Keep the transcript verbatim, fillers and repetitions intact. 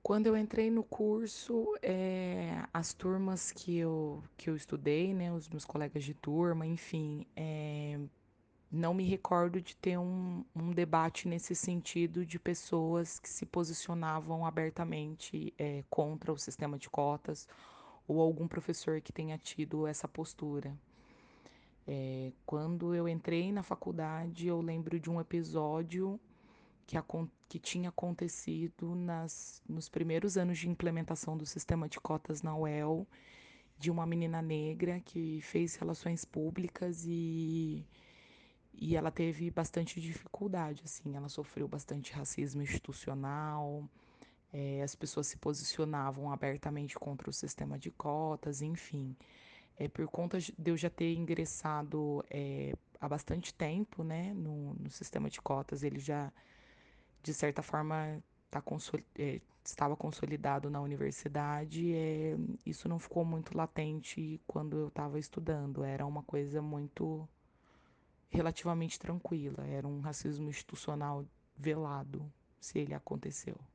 Quando eu entrei no curso, eh, as turmas que eu que eu estudei, né, os meus colegas de turma, enfim, eh, não me recordo de ter um um debate nesse sentido de pessoas que se posicionavam abertamente, eh, contra o sistema de cotas, ou algum professor que tenha tido essa postura. Eh, quando eu entrei na faculdade, eu lembro de um episódio que acon que tinha acontecido nas nos primeiros anos de implementação do sistema de cotas na U E L, de uma menina negra que fez relações públicas e e ela teve bastante dificuldade, assim, ela sofreu bastante racismo institucional, eh, as pessoas se posicionavam abertamente contra o sistema de cotas, enfim. Eh, por conta de de eu já ter ingressado, eh, há bastante tempo, né, no no sistema de cotas, ele já de certa forma, tá consoli eh, estava consolidado na universidade, eh, isso não ficou muito latente quando eu estava estudando, era uma coisa muito relativamente tranquila, era um racismo institucional velado, se ele aconteceu.